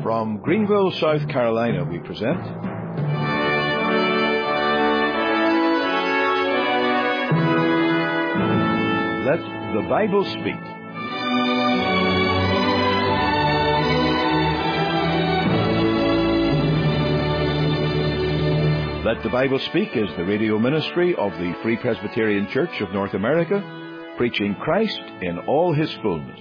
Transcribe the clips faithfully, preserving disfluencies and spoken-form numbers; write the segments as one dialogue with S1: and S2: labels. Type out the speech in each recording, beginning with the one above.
S1: From Greenville, South Carolina, we present Let the Bible Speak. Let the Bible Speak is the radio ministry of the Free Presbyterian Church of North America, preaching Christ in all His fullness.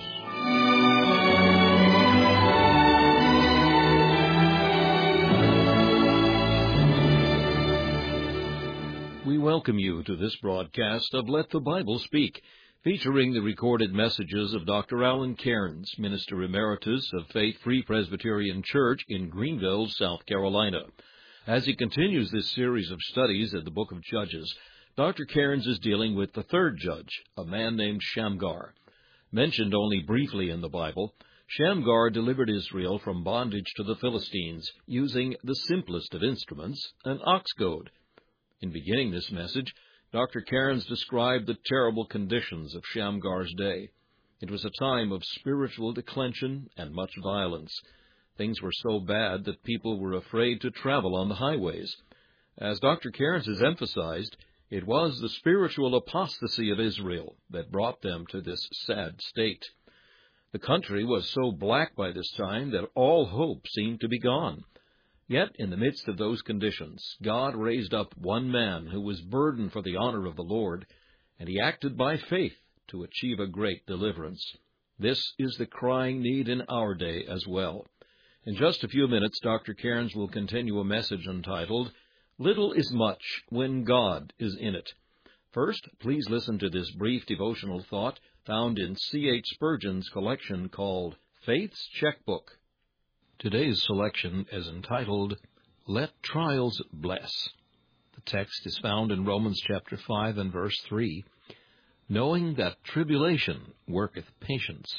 S2: We welcome you to this broadcast of Let the Bible Speak, featuring the recorded messages of Doctor Alan Cairns, Minister Emeritus of Faith Free Presbyterian Church in Greenville, South Carolina. As he continues this series of studies in the book of Judges, Doctor Cairns is dealing with the third judge, a man named Shamgar. Mentioned only briefly in the Bible, Shamgar delivered Israel from bondage to the Philistines using the simplest of instruments, an ox goad. In beginning this message, Doctor Cairns described the terrible conditions of Shamgar's day. It was a time of spiritual declension and much violence. Things were so bad that people were afraid to travel on the highways. As Doctor Cairns has emphasized, it was the spiritual apostasy of Israel that brought them to this sad state. The country was so black by this time that all hope seemed to be gone. Yet, in the midst of those conditions, God raised up one man who was burdened for the honor of the Lord, and he acted by faith to achieve a great deliverance. This is the crying need in our day as well. In just a few minutes, Doctor Cairns will continue a message entitled, Little is Much When God is in It. First, please listen to this brief devotional thought found in C H Spurgeon's collection called Faith's Checkbook. Today's selection is entitled, Let Trials Bless. The text is found in Romans chapter five and verse three, knowing that tribulation worketh patience.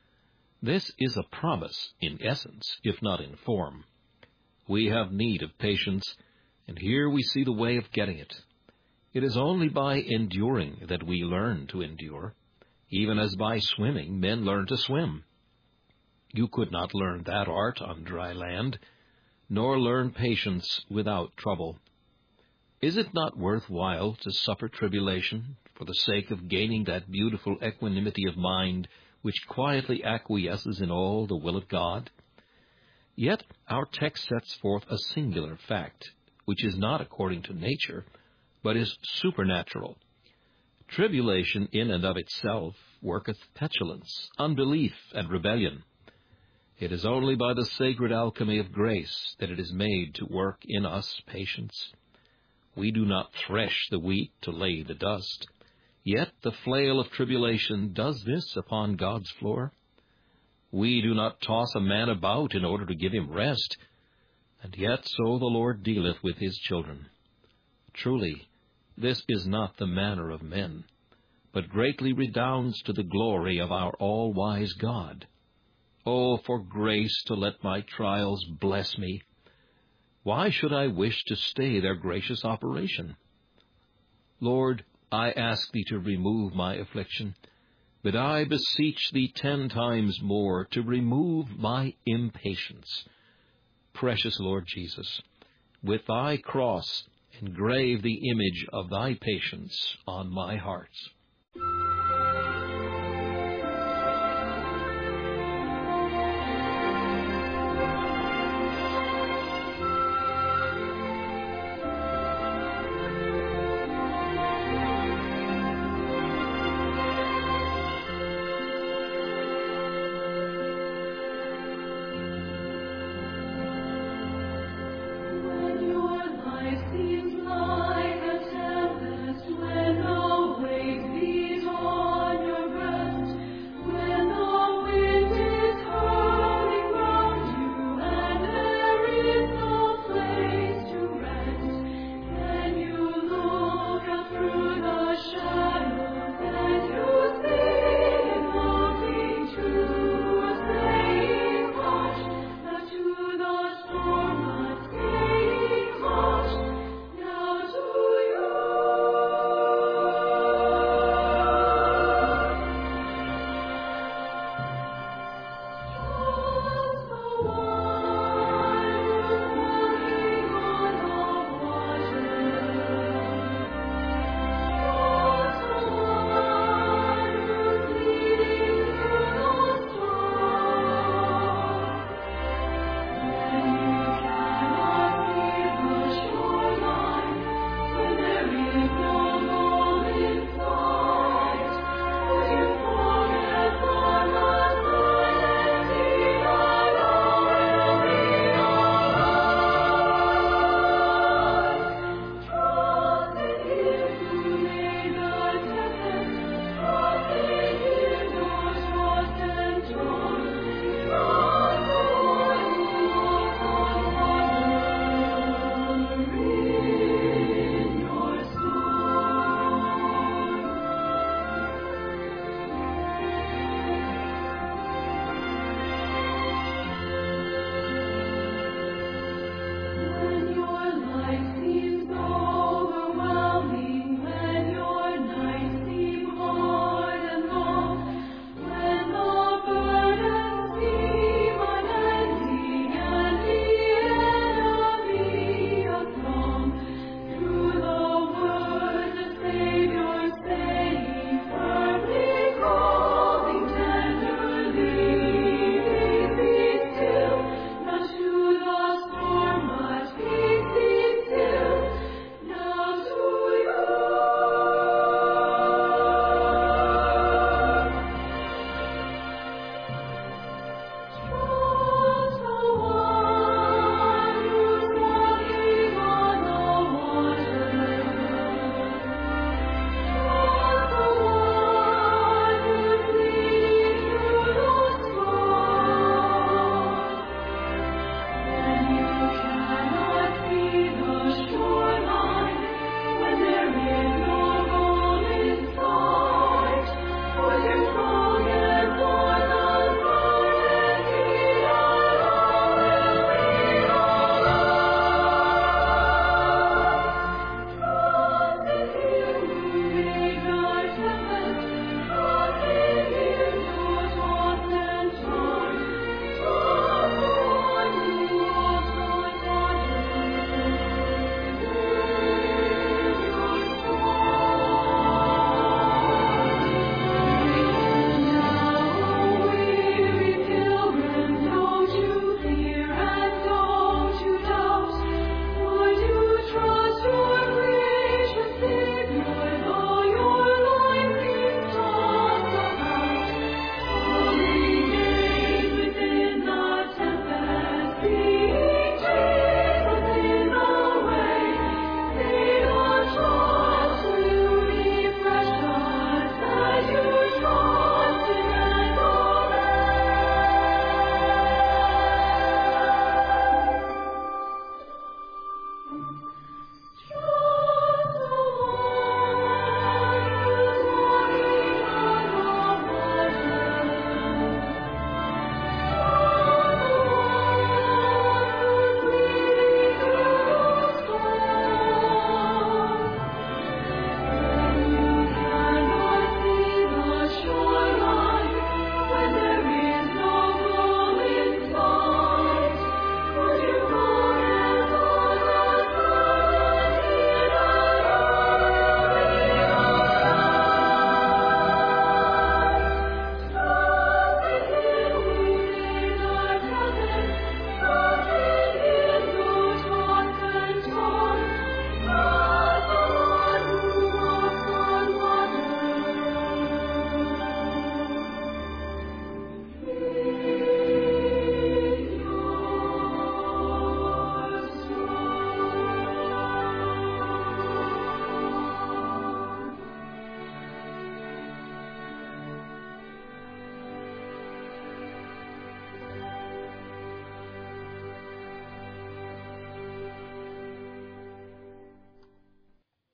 S2: This is a promise in essence, if not in form. We have need of patience, and here we see the way of getting it. It is only by enduring that we learn to endure, even as by swimming men learn to swim. You could not learn that art on dry land, nor learn patience without trouble. Is it not worthwhile to suffer tribulation for the sake of gaining that beautiful equanimity of mind which quietly acquiesces in all the will of God? Yet our text sets forth a singular fact, which is not according to nature, but is supernatural. Tribulation in and of itself worketh petulance, unbelief, and rebellion. It is only by the sacred alchemy of grace that it is made to work in us patience. We do not thresh the wheat to lay the dust, yet the flail of tribulation does this upon God's floor. We do not toss a man about in order to give him rest, and yet so the Lord dealeth with his children. Truly, this is not the manner of men, but greatly redounds to the glory of our all-wise God. Oh, for grace to let my trials bless me! Why should I wish to stay their gracious operation? Lord, I ask Thee to remove my affliction, but I beseech Thee ten times more to remove my impatience. Precious Lord Jesus, with Thy cross engrave the image of Thy patience on my heart.
S3: When your life seems like a tempest, when no waves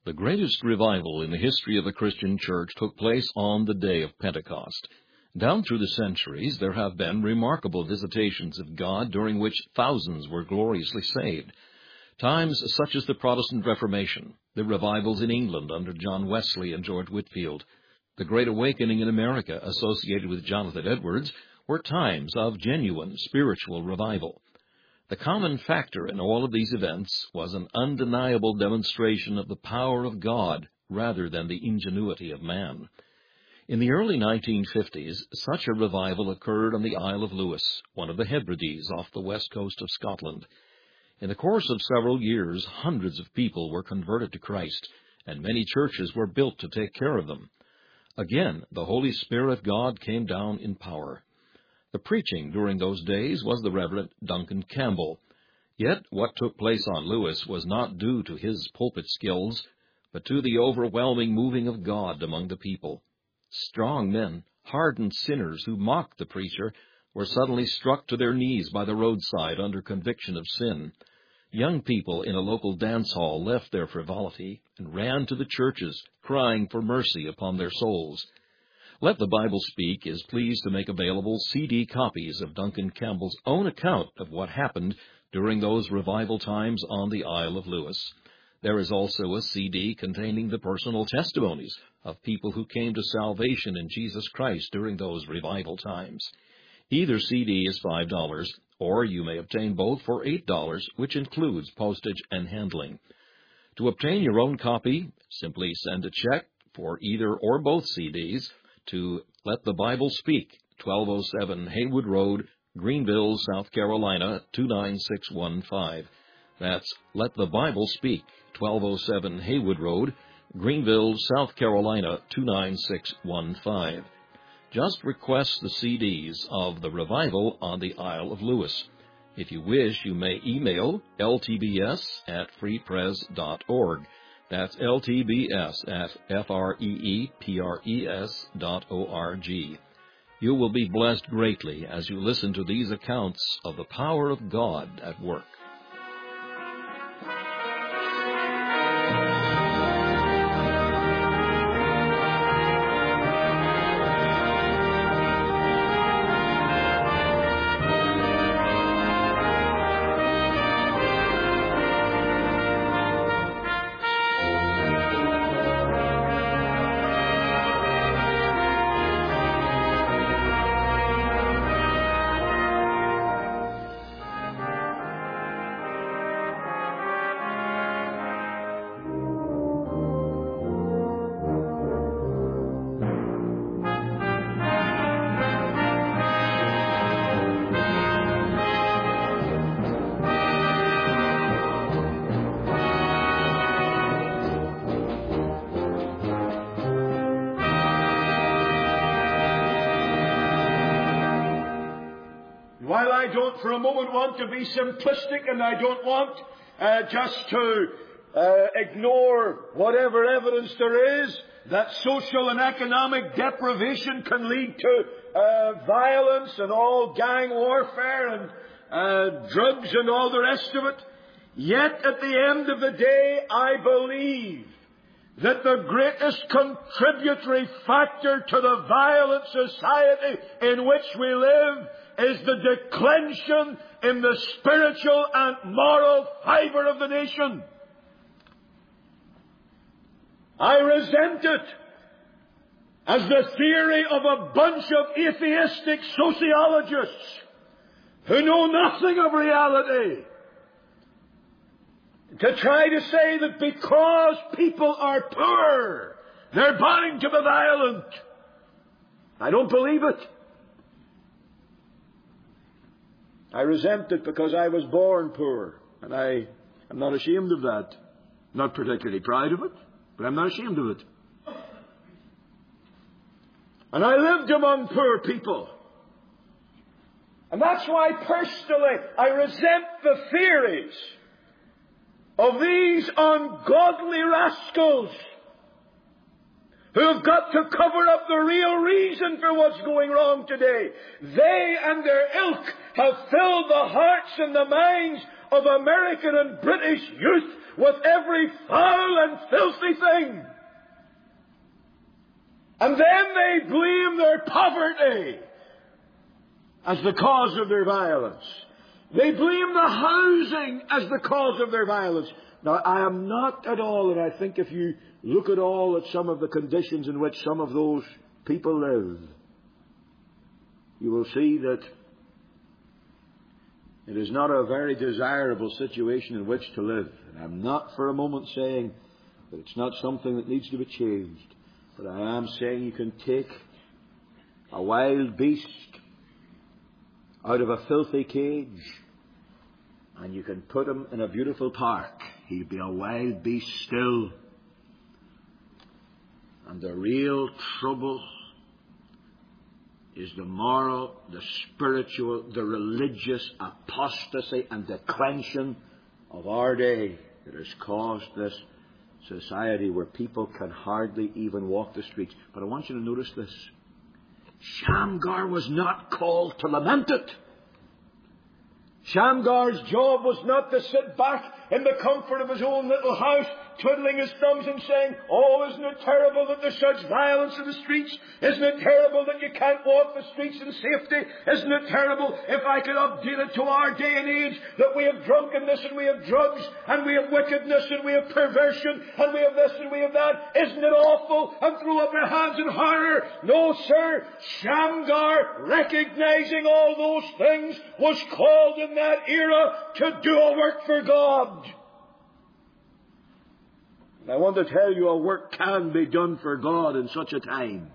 S2: The greatest revival in the history of the Christian church took place on the day of Pentecost. Down through the centuries, there have been remarkable visitations of God during which thousands were gloriously saved. Times such as the Protestant Reformation, the revivals in England under John Wesley and George Whitefield, the Great Awakening in America associated with Jonathan Edwards, were times of genuine spiritual revival. The common factor in all of these events was an undeniable demonstration of the power of God rather than the ingenuity of man. In the early nineteen fifties, such a revival occurred on the Isle of Lewis, one of the Hebrides off the west coast of Scotland. In the course of several years, hundreds of people were converted to Christ, and many churches were built to take care of them. Again, the Holy Spirit of God came down in power. The preaching during those days was the Reverend Duncan Campbell. Yet what took place on Lewis was not due to his pulpit skills, but to the overwhelming moving of God among the people. Strong men, hardened sinners who mocked the preacher, were suddenly struck to their knees by the roadside under conviction of sin. Young people in a local dance hall left their frivolity and ran to the churches, crying for mercy upon their souls. Let the Bible Speak is pleased to make available C D copies of Duncan Campbell's own account of what happened during those revival times on the Isle of Lewis. There is also a C D containing the personal testimonies of people who came to salvation in Jesus Christ during those revival times. Either C D is five dollars, or you may obtain both for eight dollars, which includes postage and handling. To obtain your own copy, simply send a check for either or both C Ds to Let the Bible Speak, twelve oh seven Haywood Road, Greenville, South Carolina, two nine six one five. That's Let the Bible Speak, twelve oh seven Haywood Road, Greenville, South Carolina, two nine six one five. Just request the C Ds of the revival on the Isle of Lewis. If you wish, you may email L T B S at free pres dot org. That's L T B S at F R E E P R E S dot O R G. You will be blessed greatly as you listen to these accounts of the power of God at work.
S3: While I don't for a moment want to be simplistic, and I don't want uh, just to uh, ignore whatever evidence there is that social and economic deprivation can lead to uh, violence and all gang warfare and uh, drugs and all the rest of it, yet at the end of the day, I believe that the greatest contributory factor to the violent society in which we live is the declension in the spiritual and moral fibre of the nation. I resent it as the theory of a bunch of atheistic sociologists who know nothing of reality, to try to say that because people are poor, they're bound to be violent. I don't believe it. I resent it because I was born poor, and I am not ashamed of that. Not particularly proud of it, but I'm not ashamed of it. And I lived among poor people. And that's why personally I resent the theories of these ungodly rascals who have got to cover up the real reason for what's going wrong today. They and their ilk have filled the hearts and the minds of American and British youth with every foul and filthy thing. And then they blame their poverty as the cause of their violence. They blame the housing as the cause of their violence. Now, I am not at all, and I think if you look at all at some of the conditions in which some of those people live, you will see that it is not a very desirable situation in which to live. And I'm not for a moment saying that it's not something that needs to be changed. But I am saying you can take a wild beast out of a filthy cage and you can put him in a beautiful park. He'd be a wild beast still. And the real trouble is the moral, the spiritual, the religious apostasy and declension of our day that has caused this society where people can hardly even walk the streets. But I want you to notice this. Shamgar was not called to lament it. Shamgar's job was not to sit back in the comfort of his own little house, twiddling his thumbs and saying, "Oh, isn't it terrible that there's such violence in the streets? Isn't it terrible that you can't walk the streets in safety? Isn't it terrible, if I could update it to our day and age, that we have drunkenness and we have drugs and we have wickedness and we have perversion and we have this and we have that? Isn't it awful?" And throw up their hands in horror. No, sir. Shamgar, recognizing all those things, was called in that era to do a work for God. And I want to tell you, a work can be done for God in such a time.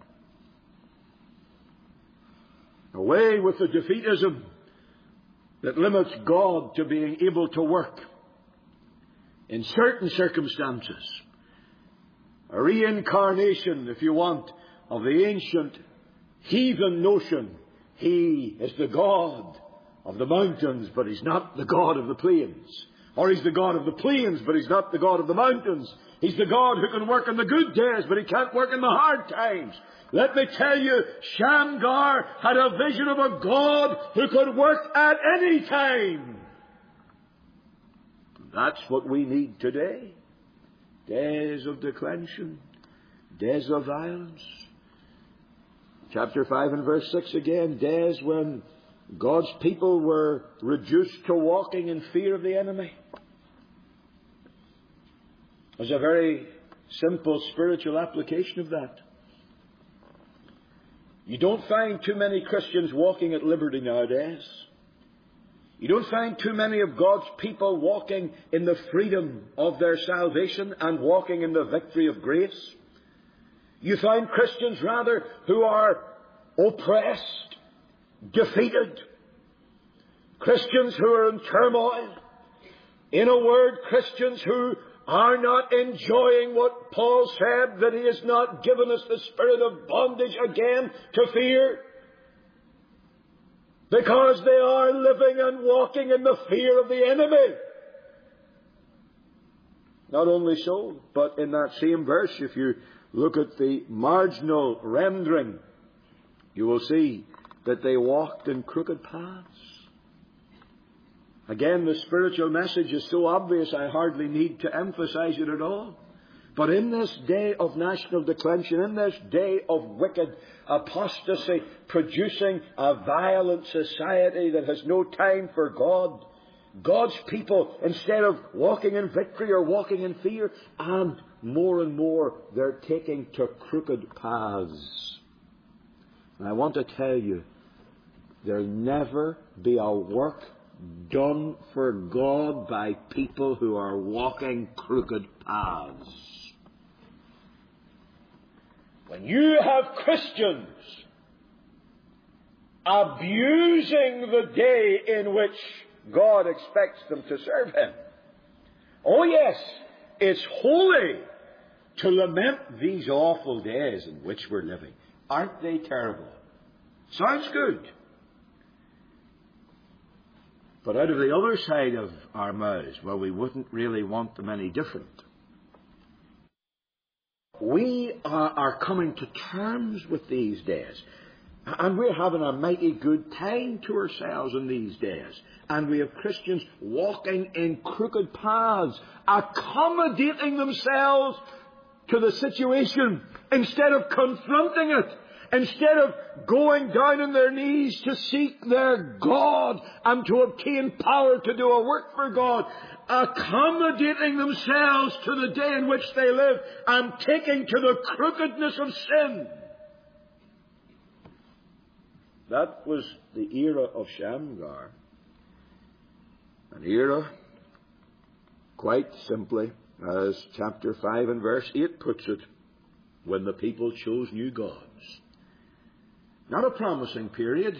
S3: Away with the defeatism that limits God to being able to work in certain circumstances. A reincarnation, if you want, of the ancient heathen notion. He is the God of the mountains, but He's not the God of the plains. Or He's the God of the plains, but He's not the God of the mountains. He's the God who can work in the good days, but He can't work in the hard times. Let me tell you, Shamgar had a vision of a God who could work at any time. That's what we need today. Days of declension, days of violence. Chapter five and verse six again, days when God's people were reduced to walking in fear of the enemy. There's a very simple spiritual application of that. You don't find too many Christians walking at liberty nowadays. You don't find too many of God's people walking in the freedom of their salvation and walking in the victory of grace. You find Christians, rather, who are oppressed, defeated. Christians who are in turmoil. In a word, Christians who are not enjoying what Paul said, that He has not given us the spirit of bondage again to fear. Because they are living and walking in the fear of the enemy. Not only so, but in that same verse, if you look at the marginal rendering, you will see that they walked in crooked paths. Again, the spiritual message is so obvious I hardly need to emphasize it at all. But in this day of national declension, in this day of wicked apostasy, producing a violent society that has no time for God, God's people, instead of walking in victory, are walking in fear, and more and more they're taking to crooked paths. And I want to tell you, there'll never be a work done for God by people who are walking crooked paths. When you have Christians abusing the day in which God expects them to serve Him, oh yes, it's holy to lament these awful days in which we're living. Aren't they terrible? Sounds good. But out of the other side of our mouths, well, we wouldn't really want them any different. We are, are coming to terms with these days. And we're having a mighty good time to ourselves in these days. And we have Christians walking in crooked paths, accommodating themselves to the situation instead of confronting it, instead of going down on their knees to seek their God and to obtain power to do a work for God, accommodating themselves to the day in which they live and taking to the crookedness of sin. That was the era of Shamgar. An era, quite simply, as chapter five and verse eight puts it, when the people chose new gods. Not a promising period.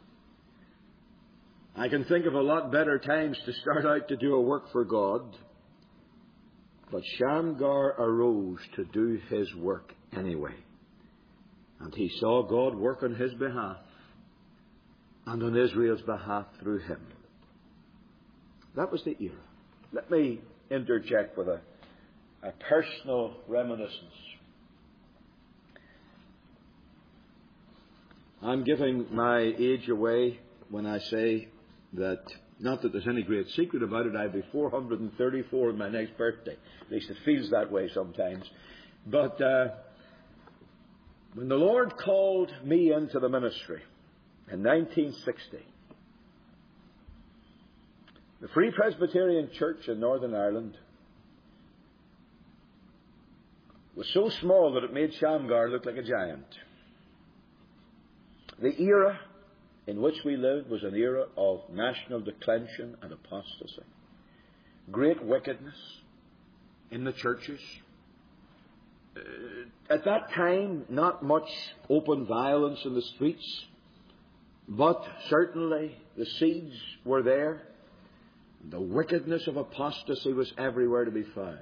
S3: I can think of a lot better times to start out to do a work for God. But Shamgar arose to do his work anyway. And he saw God work on his behalf and on Israel's behalf through him. That was the era. Let me interject with a, a personal reminiscence. I'm giving my age away when I say that, not that there's any great secret about it, I'll be four hundred thirty-four on my next birthday. At least it feels that way sometimes. But uh, when the Lord called me into the ministry in nineteen sixty, the Free Presbyterian Church in Northern Ireland was so small that it made Shamgar look like a giant. The era in which we lived was an era of national declension and apostasy. Great wickedness in the churches. Uh, at that time, not much open violence in the streets, but certainly the seeds were there. The wickedness of apostasy was everywhere to be found.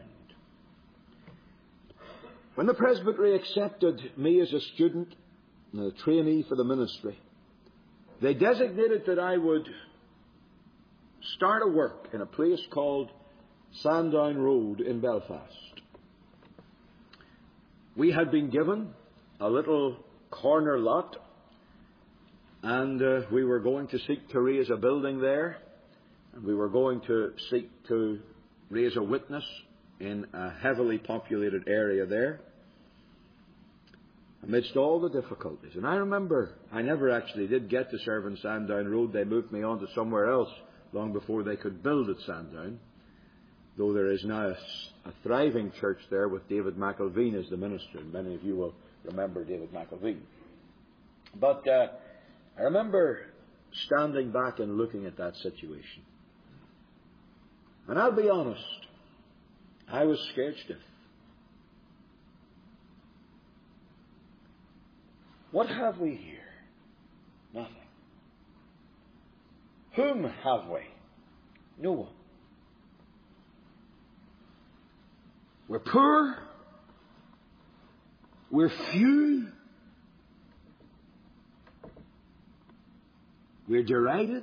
S3: When the presbytery accepted me as a student and a trainee for the ministry, they designated that I would start a work in a place called Sandown Road in Belfast. We had been given a little corner lot, and uh, we were going to seek to raise a building there, and we were going to seek to raise a witness in a heavily populated area there, amidst all the difficulties. And I remember I never actually did get to serve in Sandown Road. They moved me on to somewhere else long before they could build at Sandown, though there is now a, a thriving church there with David McElveen as the minister. And many of you will remember David McElveen. But uh, I remember standing back and looking at that situation. And I'll be honest, I was scared stiff. What have we here? Nothing. Whom have we? No one. We're poor. We're few. We're derided.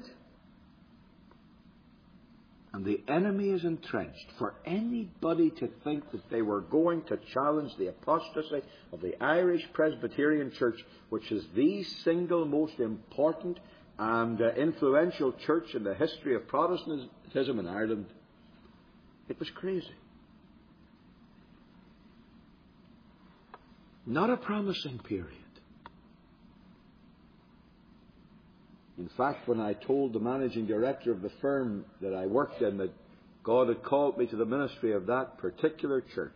S3: And the enemy is entrenched. For anybody to think that they were going to challenge the apostasy of the Irish Presbyterian Church, which is the single most important and uh, influential church in the history of Protestantism in Ireland, it was crazy. Not a promising period. In fact, when I told the managing director of the firm that I worked in that God had called me to the ministry of that particular church,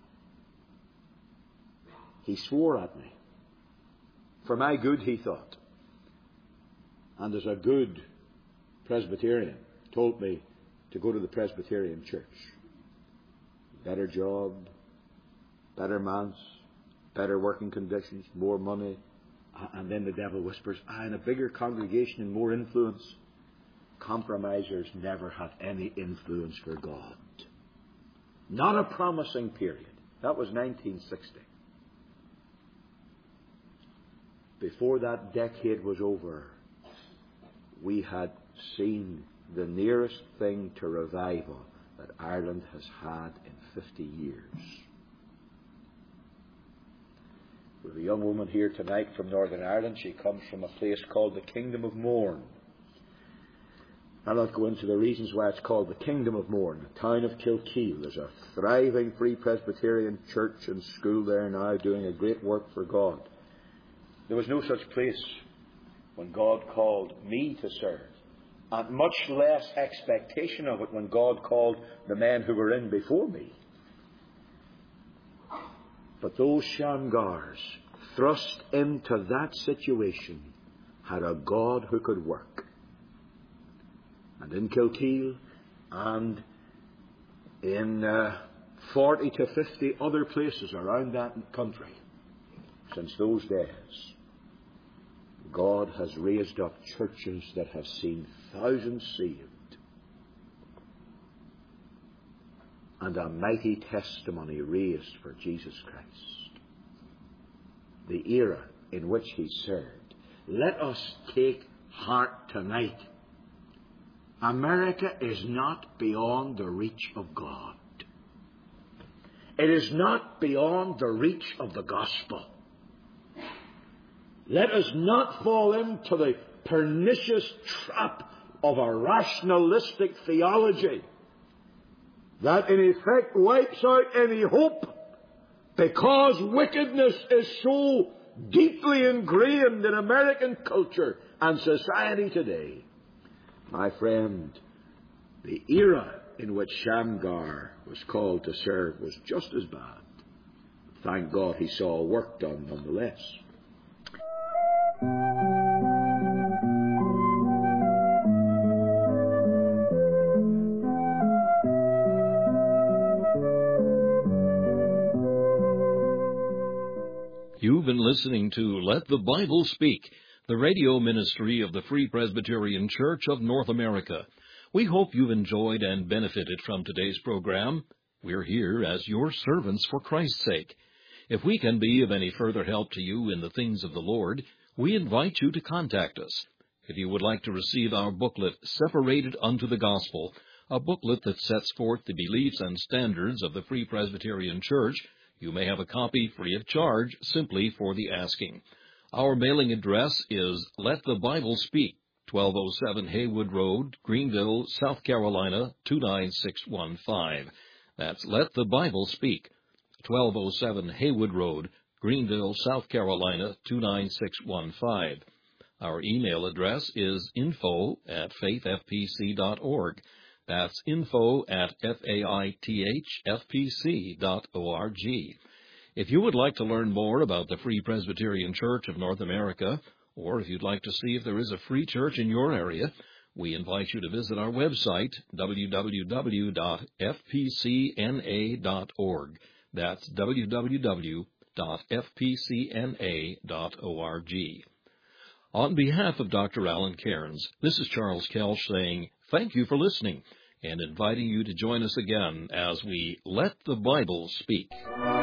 S3: he swore at me. For my good, he thought. And as a good Presbyterian, told me to go to the Presbyterian church. Better job, better manse, better working conditions, more money. And then the devil whispers, ah, in a bigger congregation and more influence. Compromisers never have any influence for God. Not a promising period. That was nineteen sixty. Before that decade was over, we had seen the nearest thing to revival that Ireland has had in fifty years. We have a young woman here tonight from Northern Ireland. She comes from a place called the Kingdom of Mourne. I'll not go into the reasons why it's called the Kingdom of Mourne. The town of Kilkeel. There's a thriving Free Presbyterian church and school there now doing a great work for God. There was no such place when God called me to serve, and much less expectation of it when God called the men who were in before me. But those Shamgars, thrust into that situation, had a God who could work. And in Kilkeel and in uh, forty to fifty other places around that country, since those days, God has raised up churches that have seen thousands saved, and a mighty testimony raised for Jesus Christ. The era in which He served. Let us take heart tonight. America is not beyond the reach of God. It is not beyond the reach of the gospel. Let us not fall into the pernicious trap of a rationalistic theology that in effect wipes out any hope because wickedness is so deeply ingrained in American culture and society today. My friend, the era in which Shamgar was called to serve was just as bad. Thank God he saw work done nonetheless.
S2: You've been listening to Let the Bible Speak, the radio ministry of the Free Presbyterian Church of North America. We hope you've enjoyed and benefited from today's program. We're here as your servants for Christ's sake. If we can be of any further help to you in the things of the Lord, we invite you to contact us. If you would like to receive our booklet, Separated Unto the Gospel, a booklet that sets forth the beliefs and standards of the Free Presbyterian Church, you may have a copy free of charge simply for the asking. Our mailing address is Let the Bible Speak, twelve oh seven Haywood Road, Greenville, South Carolina, two nine six one five. That's Let the Bible Speak, twelve oh seven Haywood Road, Greenville, South Carolina, two nine six one five. Our email address is info at faith f p c dot org. That's info at faithfpc dot org. If you would like to learn more about the Free Presbyterian Church of North America, or if you'd like to see if there is a free church in your area, we invite you to visit our website, w w w dot f p c n a dot org. That's w w w dot f p c n a dot org. On behalf of Doctor Alan Cairns, this is Charles Kelch saying thank you for listening and inviting you to join us again as we Let the Bible Speak.